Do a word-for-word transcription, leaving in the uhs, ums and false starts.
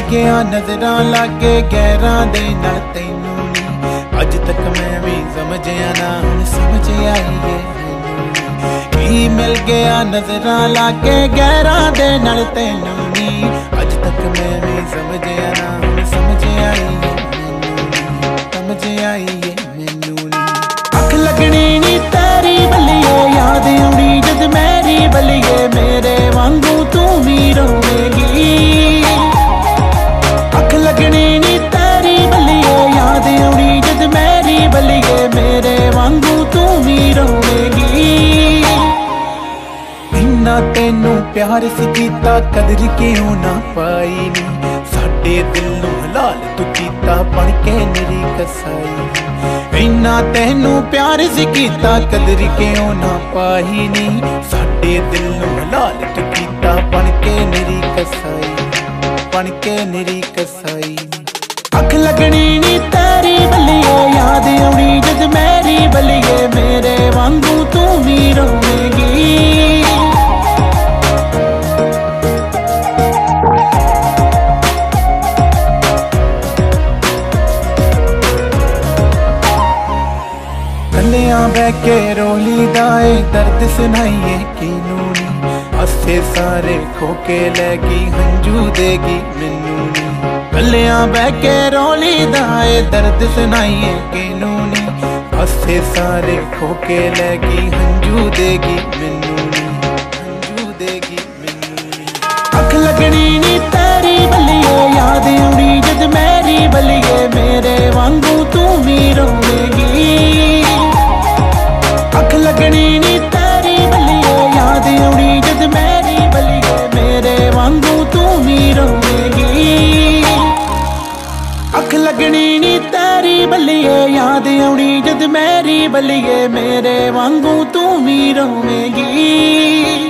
गया नजरां लागे गैरां दे नाल तैनू नी अज तक मैं भी समझिया ना हुण समझ आई है की मिल गया नजरां लागे गैरां दे नाल तैनू नी अज तक मैं भी समझिया ना हुण समझ आई है समझ आई है मैनू नी अख लगनी नी तेरी बल्लिए याद आउणी जद मेरी बल्लिए मेरे वांगू तू भी रोवेगी अख लगनी नी तेरी बल्लिए याद आउणी जद मेरी बल्लिए मेरे वांगू तू भी रोवेगी इन्ना तेनू प्यार सी कीता कदर क्यों ना पाई नी साडे दिल नू हलाल तू कीता बन के निरी कसाई इन्ना तेनू प्यार सी कीता कदर क्यों ना पाई नी साडे दिल नू हलाल तू कीता बन के निरी कसाई बन के निरी कसाई अख लगनी नी तेरी बल्लिए याद आउणी जद मेरी बल्लिए मेरे वांगू तू भी रोवेगी कलियां बह के रोली दाए दर्द सुनाइए किनू नी अस्से सारे खोके लैगी हंजू देगी मैनू नी कलियां बह के रोली दाए दर्द सुनाइए किनू नी अस्से सारे खोके लैगी हंजू देगी मैनू नी हंजू देगी मैनू नी अख लगनी नी तेरी बल्लिए याद आउणी जद मेरी बल्लिए मेरे वांगू तू भी रोवेगी अख लगनी नी तेरी बल्लिए याद आउणी जद मेरी बल्लिए मेरे वांगू तू भी रोवेगी अख लगनी नी तेरी बल्लिए याद आउणी जद मेरी बल्लिए मेरे वांगू तू भी रोवेगी।